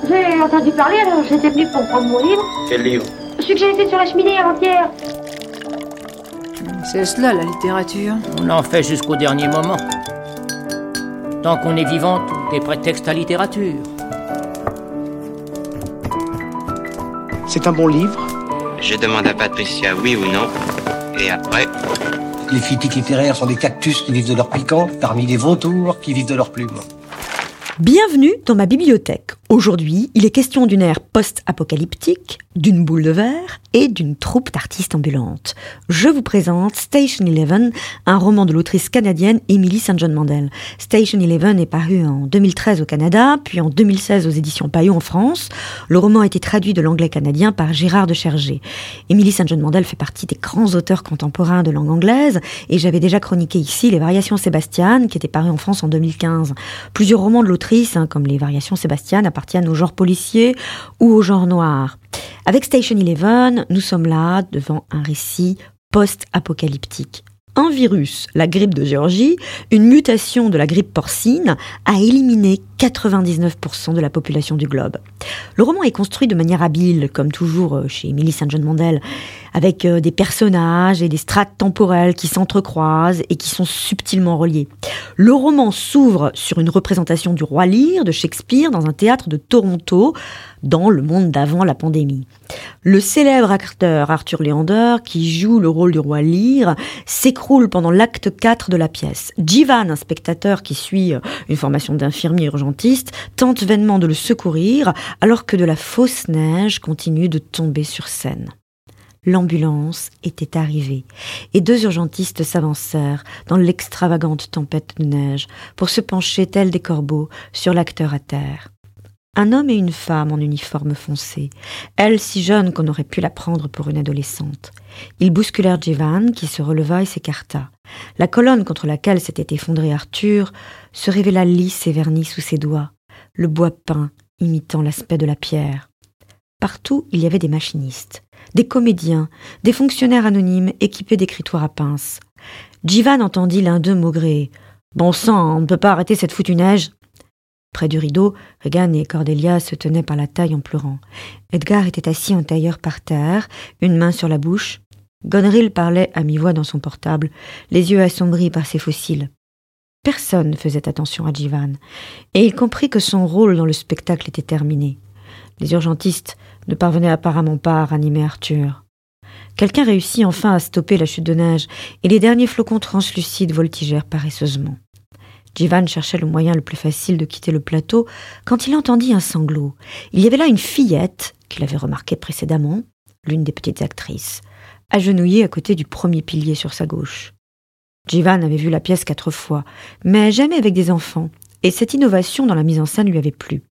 J'ai entendu parler, alors j'étais venu pour prendre mon livre. Quel livre? Celui que j'ai laissé sur la cheminée avant-hier. C'est cela, la littérature. On en fait jusqu'au dernier moment. Tant qu'on est vivant, tout est prétexte à littérature. C'est un bon livre. Je demande à Patricia oui ou non, et après... Les critiques littéraires sont des cactus qui vivent de leur piquant, parmi les vautours qui vivent de leurs plumes. Bienvenue dans ma bibliothèque. Aujourd'hui, il est question d'une ère post-apocalyptique, d'une boule de verre et d'une troupe d'artistes ambulantes. Je vous présente Station Eleven, un roman de l'autrice canadienne Emily St. John Mandel. Station Eleven est paru en 2013 au Canada, puis en 2016 aux éditions Payot en France. Le roman a été traduit de l'anglais canadien par Gérard de Chergé. Emily St. John Mandel fait partie des grands auteurs contemporains de langue anglaise, et j'avais déjà chroniqué ici Les Variations Sébastien, qui était paru en France en 2015. Plusieurs romans de l'autrice, comme Les Variations Sébastien, appartiennent au genre policier ou au genre noir. Avec Station Eleven, nous sommes là devant un récit post-apocalyptique. Un virus, la grippe de Géorgie, une mutation de la grippe porcine, a éliminé 99% de la population du globe. Le roman est construit de manière habile, comme toujours chez Emily St. John Mandel, avec des personnages et des strates temporelles qui s'entrecroisent et qui sont subtilement reliés. Le roman s'ouvre sur une représentation du Roi Lear de Shakespeare dans un théâtre de Toronto, dans le monde d'avant la pandémie. Le célèbre acteur Arthur Leander, qui joue le rôle du Roi Lear, s'écroule pendant l'acte 4 de la pièce. Jivan, un spectateur qui suit une formation d'infirmier urgentiste, tente vainement de le secourir, alors que de la fausse neige continue de tomber sur scène. L'ambulance était arrivée, et deux urgentistes s'avancèrent dans l'extravagante tempête de neige pour se pencher tels des corbeaux sur l'acteur à terre. Un homme et une femme en uniforme foncé, elle si jeune qu'on aurait pu la prendre pour une adolescente. Ils bousculèrent Jivan, qui se releva et s'écarta. La colonne contre laquelle s'était effondré Arthur se révéla lisse et vernie sous ses doigts, le bois peint imitant l'aspect de la pierre. Partout, il y avait des machinistes, des comédiens, des fonctionnaires anonymes équipés d'écritoires à pince. Jivan entendit l'un d'eux maugréer. « Bon sang, on ne peut pas arrêter cette foutue neige !» Près du rideau, Regan et Cordelia se tenaient par la taille en pleurant. Edgar était assis en tailleur par terre, une main sur la bouche. Goneril parlait à mi-voix dans son portable, les yeux assombris par ses fossiles. Personne ne faisait attention à Jivan, et il comprit que son rôle dans le spectacle était terminé. Les urgentistes ne parvenaient apparemment pas à ranimer Arthur. Quelqu'un réussit enfin à stopper la chute de neige, et les derniers flocons translucides voltigèrent paresseusement. Jivan cherchait le moyen le plus facile de quitter le plateau quand il entendit un sanglot. Il y avait là une fillette, qu'il avait remarquée précédemment, l'une des petites actrices, agenouillée à côté du premier pilier sur sa gauche. Jivan avait vu la pièce 4 fois, mais jamais avec des enfants, et cette innovation dans la mise en scène lui avait plu.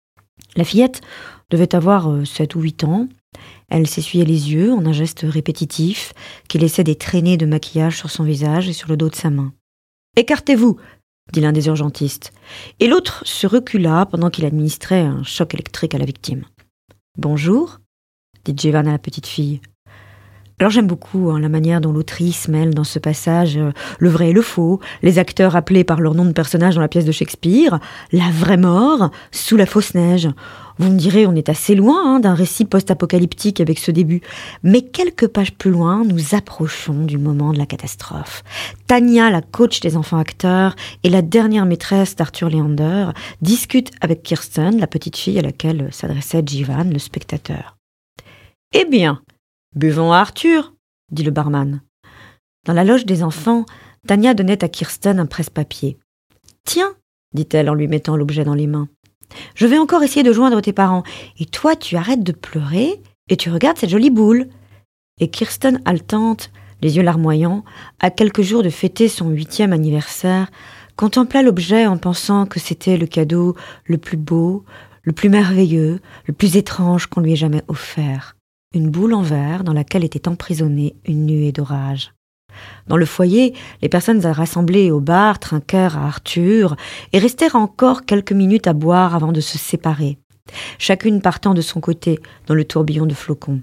La fillette devait avoir 7 ou 8 ans. Elle s'essuyait les yeux en un geste répétitif qui laissait des traînées de maquillage sur son visage et sur le dos de sa main. « Écartez-vous !» dit l'un des urgentistes, et l'autre se recula pendant qu'il administrait un choc électrique à la victime. « Bonjour » dit Jivan à la petite fille. Alors j'aime beaucoup la manière dont l'autrice mêle dans ce passage le vrai et le faux, les acteurs appelés par leur nom de personnage dans la pièce de Shakespeare, la vraie mort sous la fausse neige. Vous me direz, on est assez loin d'un récit post-apocalyptique avec ce début. Mais quelques pages plus loin, nous approchons du moment de la catastrophe. Tanya, la coach des enfants acteurs et la dernière maîtresse d'Arthur Leander, discutent avec Kirsten, la petite fille à laquelle s'adressait Jivan, le spectateur. « Eh bien, buvons à Arthur !» dit le barman. Dans la loge des enfants, Tanya donnait à Kirsten un presse-papier. « Tiens !» dit-elle en lui mettant l'objet dans les mains. « Je vais encore essayer de joindre tes parents. Et toi, tu arrêtes de pleurer et tu regardes cette jolie boule. » Et Kirsten, haletante, les yeux larmoyants, à quelques jours de fêter son 8e anniversaire, contempla l'objet en pensant que c'était le cadeau le plus beau, le plus merveilleux, le plus étrange qu'on lui ait jamais offert. Une boule en verre dans laquelle était emprisonnée une nuée d'orage. Dans le foyer, les personnes rassemblées au bar trinquèrent à Arthur et restèrent encore quelques minutes à boire avant de se séparer, chacune partant de son côté dans le tourbillon de flocons.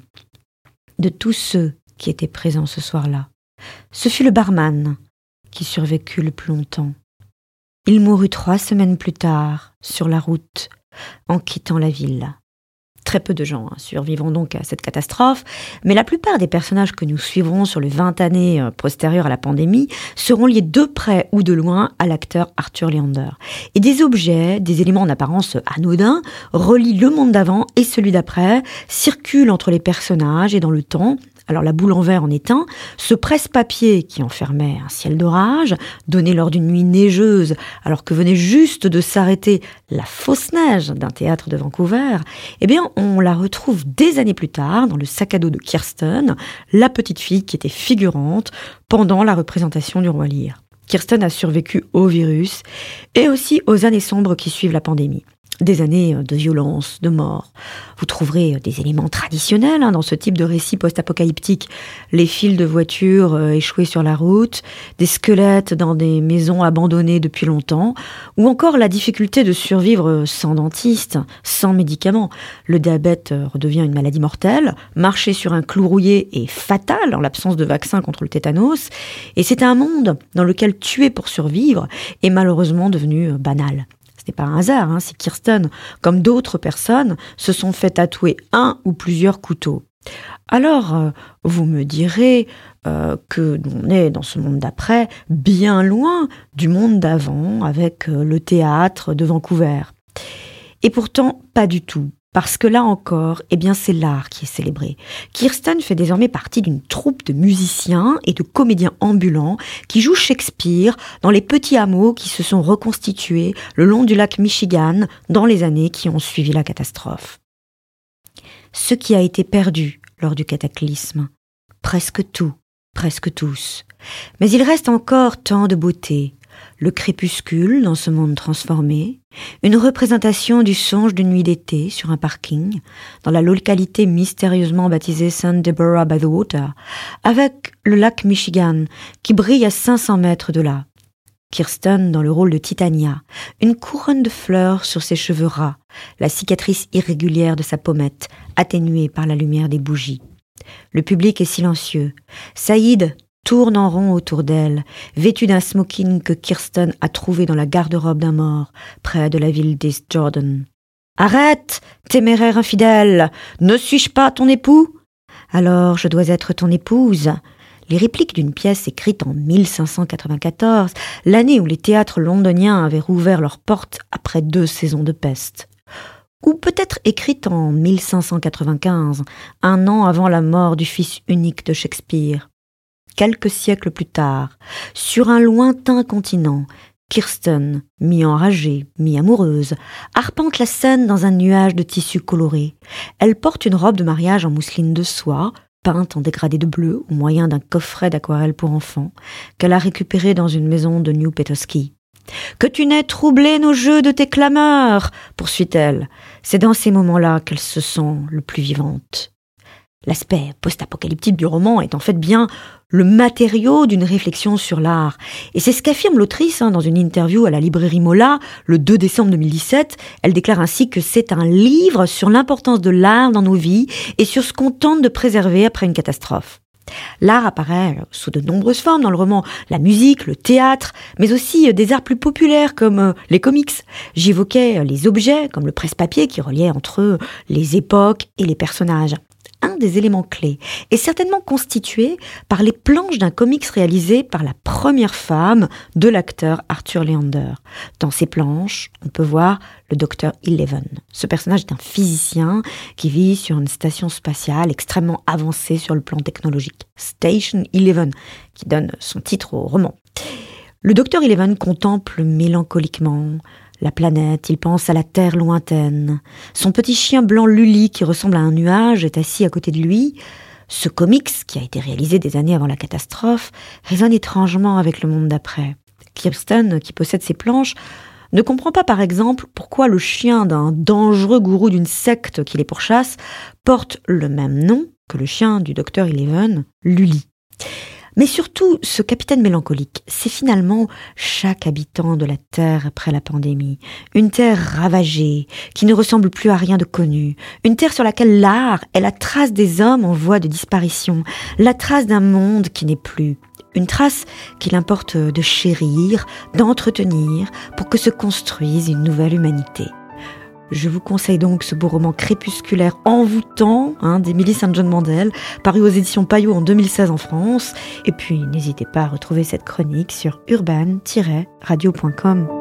De tous ceux qui étaient présents ce soir-là, ce fut le barman qui survécut le plus longtemps. Il mourut 3 semaines plus tard, sur la route, en quittant la ville. Très peu de gens survivront donc à cette catastrophe, mais la plupart des personnages que nous suivrons sur les 20 années postérieures à la pandémie seront liés de près ou de loin à l'acteur Arthur Leander. Et des objets, des éléments en apparence anodins, relient le monde d'avant et celui d'après, circulent entre les personnages et dans le temps. Alors la boule en verre en est un, ce presse-papier qui enfermait un ciel d'orage, donné lors d'une nuit neigeuse, alors que venait juste de s'arrêter la fausse neige d'un théâtre de Vancouver, eh bien on la retrouve des années plus tard dans le sac à dos de Kirsten, la petite fille qui était figurante pendant la représentation du Roi Lear. Kirsten a survécu au virus et aussi aux années sombres qui suivent la pandémie. Des années de violence, de mort. Vous trouverez des éléments traditionnels dans ce type de récit post-apocalyptique. Les fils de voitures échoués sur la route, des squelettes dans des maisons abandonnées depuis longtemps, ou encore la difficulté de survivre sans dentiste, sans médicaments. Le diabète redevient une maladie mortelle, marcher sur un clou rouillé est fatal en l'absence de vaccin contre le tétanos, et c'est un monde dans lequel tuer pour survivre est malheureusement devenu banal. Ce n'est pas un hasard, si Kirsten, comme d'autres personnes, se sont fait tatouer un ou plusieurs couteaux. Alors, vous me direz que l'on est dans ce monde d'après, bien loin du monde d'avant, avec le théâtre de Vancouver. Et pourtant, pas du tout. Parce que là encore, c'est l'art qui est célébré. Kirsten fait désormais partie d'une troupe de musiciens et de comédiens ambulants qui jouent Shakespeare dans les petits hameaux qui se sont reconstitués le long du lac Michigan dans les années qui ont suivi la catastrophe. Ce qui a été perdu lors du cataclysme, presque tout, presque tous. Mais il reste encore tant de beauté. Le crépuscule dans ce monde transformé, une représentation du songe d'une nuit d'été sur un parking, dans la localité mystérieusement baptisée St. Deborah by the Water, avec le lac Michigan qui brille à 500 mètres de là. Kirsten dans le rôle de Titania, une couronne de fleurs sur ses cheveux ras, la cicatrice irrégulière de sa pommette, atténuée par la lumière des bougies. Le public est silencieux. Saïd tourne en rond autour d'elle, vêtue d'un smoking que Kirsten a trouvé dans la garde-robe d'un mort, près de la ville d'East Jordan. « Arrête, téméraire infidèle! Ne suis-je pas ton époux? Alors je dois être ton épouse. » Les répliques d'une pièce écrite en 1594, l'année où les théâtres londoniens avaient rouvert leurs portes après 2 saisons de peste. Ou peut-être écrite en 1595, un an avant la mort du fils unique de Shakespeare. Quelques siècles plus tard, sur un lointain continent, Kirsten, mi-enragée, mi-amoureuse, arpente la scène dans un nuage de tissu coloré. Elle porte une robe de mariage en mousseline de soie, peinte en dégradé de bleu au moyen d'un coffret d'aquarelle pour enfants, qu'elle a récupéré dans une maison de New Petoskey. « Que tu n'aies troublé nos jeux de tes clameurs !» poursuit-elle. C'est dans ces moments-là qu'elle se sent le plus vivante. L'aspect post-apocalyptique du roman est en fait bien le matériau d'une réflexion sur l'art. Et c'est ce qu'affirme l'autrice dans une interview à la librairie Mola le 2 décembre 2017. Elle déclare ainsi que c'est un livre sur l'importance de l'art dans nos vies et sur ce qu'on tente de préserver après une catastrophe. L'art apparaît sous de nombreuses formes dans le roman, la musique, le théâtre, mais aussi des arts plus populaires comme les comics. J'évoquais les objets comme le presse-papier qui reliait entre eux les époques et les personnages. Un des éléments clés est certainement constitué par les planches d'un comics réalisé par la première femme de l'acteur Arthur Leander. Dans ces planches, on peut voir le Dr. Eleven. Ce personnage est un physicien qui vit sur une station spatiale extrêmement avancée sur le plan technologique. Station Eleven, qui donne son titre au roman. Le Dr. Eleven contemple mélancoliquement la planète, il pense à la terre lointaine. Son petit chien blanc Lully, qui ressemble à un nuage, est assis à côté de lui. Ce comics, qui a été réalisé des années avant la catastrophe, résonne étrangement avec le monde d'après. Kirsten, qui possède ces planches, ne comprend pas par exemple pourquoi le chien d'un dangereux gourou d'une secte qui les pourchasse porte le même nom que le chien du Dr. Eleven, Lully. Mais surtout, ce capitaine mélancolique, c'est finalement chaque habitant de la Terre après la pandémie. Une Terre ravagée, qui ne ressemble plus à rien de connu. Une Terre sur laquelle l'art est la trace des hommes en voie de disparition. La trace d'un monde qui n'est plus. Une trace qu'il importe de chérir, d'entretenir, pour que se construise une nouvelle humanité. Je vous conseille donc ce beau roman crépusculaire envoûtant d'Emily St. John Mandel, paru aux éditions Payot en 2016 en France. Et puis n'hésitez pas à retrouver cette chronique sur urban-radio.com.